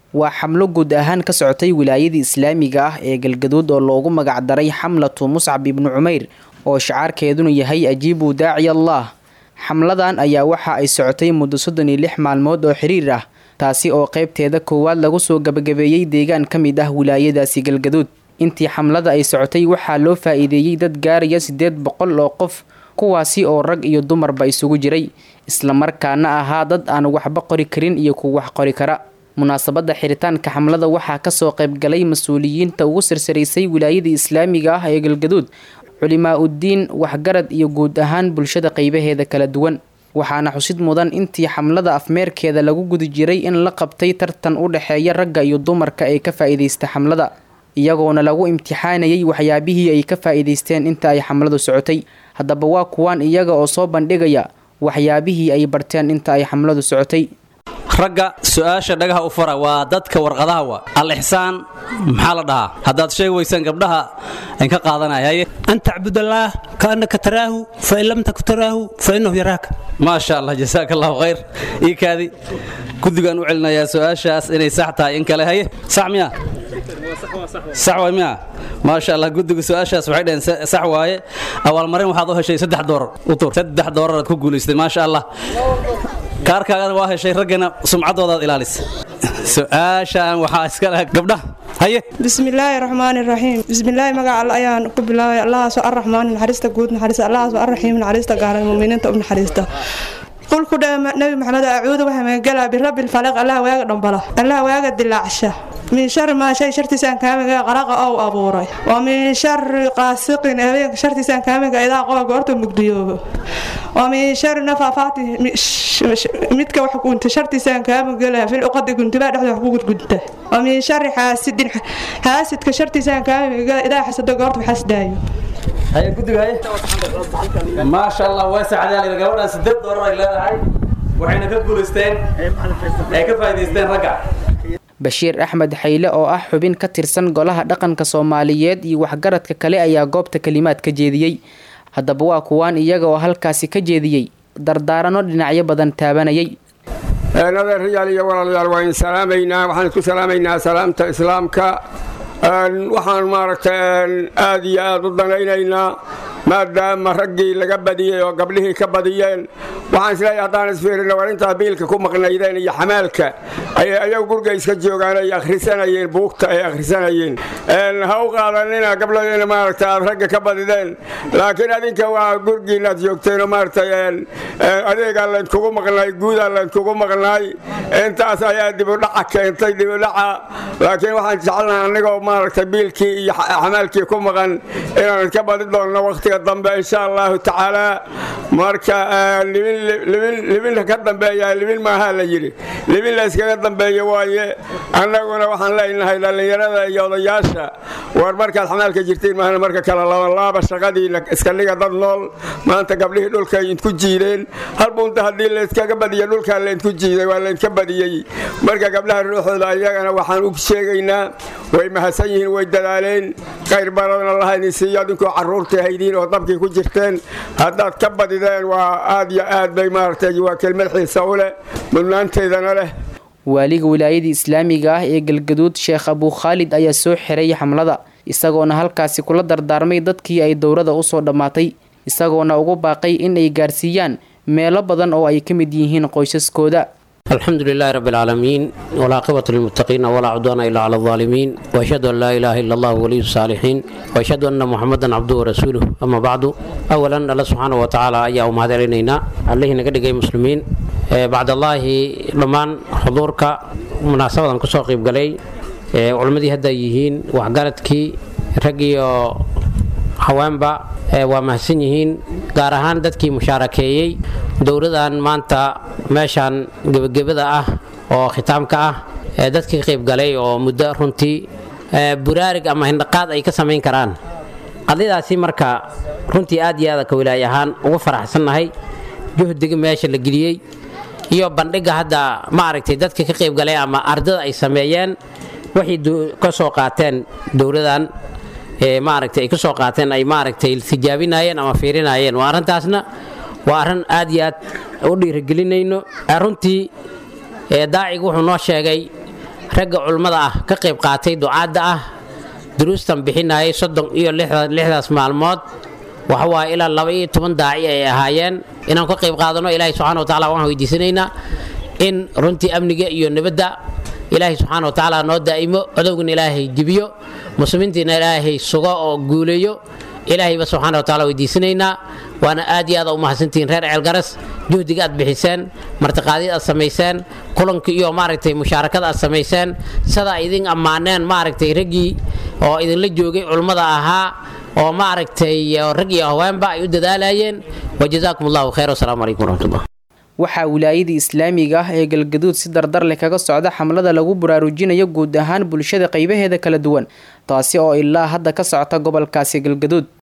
waa xamlo guud ahaan ka socotay wilaayada islaamiga ah ee galgaduud oo loogu magac daray xamlatu Muscab ibn Umayr oo shacaarkeeduna yahay ajiibu daaci Allah. xamladan ayaa waxa ay socotay muddo 36 maalmood oo xiriir ah, taasi oo qaybteeda koowaad lagu soo gabagabeeyay deegaan ka mid ah wilaayadaasi galgaduud. intii xamlada ay socotay waxaa loo faa'iideeyay dad gaaraya 800 oo qof, kuwaasi oo rag iyo dumarba isugu jiray, isla markaana ahaa dad aan waxba qori karin iyo kuwa wax qori kara. munaasabada xiritaanka xamlada waxaa ka soo qayb galay mas'uuliyiinta ugu sirsareysay wilaayada islaamiga ah ee galgaduud, culimaa udiin, waxgarad iyo guud ahaan bulshada qaybaheeda kala duwan. waxaana xusid mudan intii xamlada afmeerkeeda lagu gudi jiray in la qabtay tartan u dhaxeeya ragga iyo dumarka ee ka faa'iideysta xamlada, iyagoona lagu imtixaanayay waxyaabihii ay ka faa'iideysteen inta ay xamladu socotay. haddaba waa kuwaan iyaga oo soo bandhigaya waxyaabihii ay barteen inta ay xamladu socotay. ragga su'aasha dhagaha u fara waa dadka warqadaha waa al-ihsaan maxaa la dhahaa haddaad sheegi weysaan gabdhaha aan ka qaadanaya an ta'budallaah kaannaka taraahu fa in lam takun taraahu fa innahu yaraaka. ma sha Allah jazaakallahu khayr. kaadi kudigan u celinayaa su'aashaas inay sax tahay in kale haye sax miya sax waa miya ma sha Allah gudiga su'aashaas waxay dhaheen sax waaye. awal marin waxaad u heshay $3 u tur $3 ku guuleystay ma sha Allah. kaarkaagana waa heshay raggana sumcadoodaad ilaalis. su'aashaan waxaa iska leh gabdhaha haye. bismillaahi raxmaani raxiim. bismillaahi magaca alla ayaan ku bilaabay. allahaasoo arraxmaan naxariista guud naxariista, allahaasoo arraxiim naxariista gaaran muuminiinta u naxariista. qul ku dhaw nabi maxamed acuudu waxaa magangalaa birabbi lfalaq, allah waaga dhambala, allah waaga dilaacsha, min shari maa shay shartiisaan kaamiga qaraqa oo abuuray, wa min shari qaasiqin habeenka shartiisaan kaamiga idaa qoba goorta mugdiyoobo, wa min shari nafaafaati midka wax kunta shartiisaan kaamiga fil uqadi kuntibaa dhexda wax ku gudgunta, wa min shari xaasidin xaasidka shartiisaan kaamiga idaa xasado goorta xasdaayo. haye gudiga haye ma sha Allah waa saacadaal gabadha $8 ay leedahay waxayna ka guuleysteen ay ka faa'iideysteen ragga. Bashiir Axmed Xayle oo ah xubin ka tirsan golaha dhaqanka Soomaaliyeed iyo waxgaradka kale ayaa goobta kalimaad ka jeediyay. haddaba waa kuwaan iyaga oo halkaasi ka jeediyay dardaarano dhinacyo badan taabanayay. nadaariyaal iyo walaalayaal waan salaamaynaa, waxaan ku salaamaynaa salaamta islaamka. waxaan maaragtay aad iyo aad u danaynaynaa maadaama raggii laga badiyey oo gabdhihii ka badiyeen. waxaan isleeyahay haddaan isfiirino war intaa biilka ku maqnaydeen iyo xamaalka ayay ayagu gurga iska joogaan ay akhrisanayeen, buugta ay akhrisanayeen. ha u qaadanina gabdhadeena maaragtay aad ragga ka badideen, laakiin adinka waa gurgiinaad joogteen oo maaragtay adeegaa laydkugu maqnaay, guudaa laydkugu maqnaay. intaas ayaa dibudhaca keentay, dibudhaca. laakiin waxaan jecelnahay annigoo maaragtay biilkii iyo xamaalkii ku maqan inaan ka badi doonno waqtiga dambe insha allahu tacaala. marka libin ka dambeeya libin maaha la yidhi, libin la iskaga dambeeyo waaye. annaguna waxaan leenahay dhallinyarada iyo odayaasha war markaad xamaalka jirtiin maahna marka kale laaba shaqadiina iska dhiga dad nool. maanta gabdhihii dhulka idinku jiideen, hal bunta haddii layskaga badiyo dhulkaa laydku jiiday waa laydka badiyey. marka gabdhaha ruuxooda ayagana waxaan u sheegaynaa way mahadsan yihiin, way dadaaleen, khayr badanna laha idin siiyo adinkoo carruurtii haydiin oo dabkii ku jirteen. haddaad ka badideen waa aad iyo aad bay maaragtay waa kelmad xiisa u leh, mudnaanteedana leh. waaliga wilaayada islaamiga ah ee galgaduud Sheekh Abu Khalid ayaa soo xiray xamlada, isagoona halkaasi kula dardaarmay dadkii ay dowladda u soo dhamaatay, isagoona ugu baaqay in ay gaarsiiyaan meelo badan oo ay ka mid yihiin qoysaskooda. الحمد لله رب العالمين والعاقبة للمتقين ولا عدوان إلا على الظالمين وأشهد أن لا إله إلا الله ولي الصالحين وأشهد أن محمدا عبده ورسوله أما بعد أولا الله سبحانه وتعالى أيها هذا لنا عليه نقد جاي مسلمين بعد الله لمن حضورك مناسبة كسوق يبقى علماء هدايين وحجرتك رجي حوانبا ومحسن yihiin gaar ahaan dadkii mushaarakeeyay dowladan maanta meeshan gabagabada ah oo khitaamka ah dadkii qayb galay oo muddo runtii buraarig ama hindaqaad ay ka sameyn karaan. qadiyadaasi marka runtii aad iyo aad ka wilaay ahaan ugu faraxsanahay juhdiga meesha la geliyay iyo bandhiga hadda ma aragtay dadkii ka qayb galay ama ardada ay sameeyeen wixii ka soo qaateen dowladan maaragtay ay ka soo qaateen ay maaragtay tijaabinayeen ama fiirinayeen. waa arintaasna waa arin aad iyo aad u dhiirigelinayno. runtii daacigu wuxuu noo sheegay ragga culimmada ah ka qayb qaatay ducaadda ah duruustan bixinayay 36 maalmood waxa waa ilaa 12 daaci ay ahaayeen inaan ka qayb qaadano ilaahay subxaanahu wa ta'aala waxaan weydiisanaynaa in runtii amniga iyo nabadda ilaahay subxaanahu wa ta'aala noo daa'imo adowgana ilaahay jibiyo muslimiintiina ilaahay sugo oo guuleeyo ilaahay subxaanahu wa ta'aala weydiisanaynaa waana aad iyo aad u mahadsantiin reer Ceelgaras juhdiga aad bixiseen martaqaadid aad sameyseen kulanka iyo maaragtay musharakada aad sameyseen sida idin ammaaneen maaragtay ragii oo idin la joogay culimada ahaa oo maaragtay rag iyo haweenba ay u dadaalayeen wajazaakumullahu khayr wasalaamu calaykum waraxmatullaah waxaa wilaayada islaamiga ah ee galgaduud si dardar leh kaga socda xamlada lagu baraarujinayo guud ahaan bulshada qaybaheeda kala duwan taasi oo ilaa hadda ka socota gobolkaasi galgaduud